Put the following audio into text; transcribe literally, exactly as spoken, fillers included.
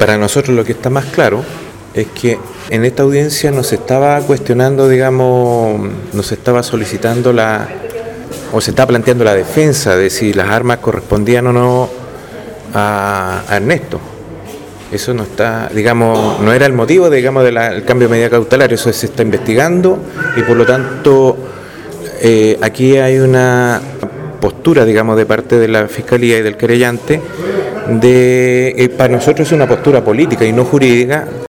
para nosotros lo que está más claro es que en esta audiencia nos estaba cuestionando, digamos, nos estaba solicitando la, o se estaba planteando la defensa de si las armas correspondían o no a, a Ernesto. Eso no está, digamos, no era el motivo, digamos, del cambio de medida cautelar, eso se está investigando y por lo tanto eh, aquí hay una postura, digamos, de parte de la Fiscalía y del querellante, de, eh, para nosotros es una postura política y no jurídica.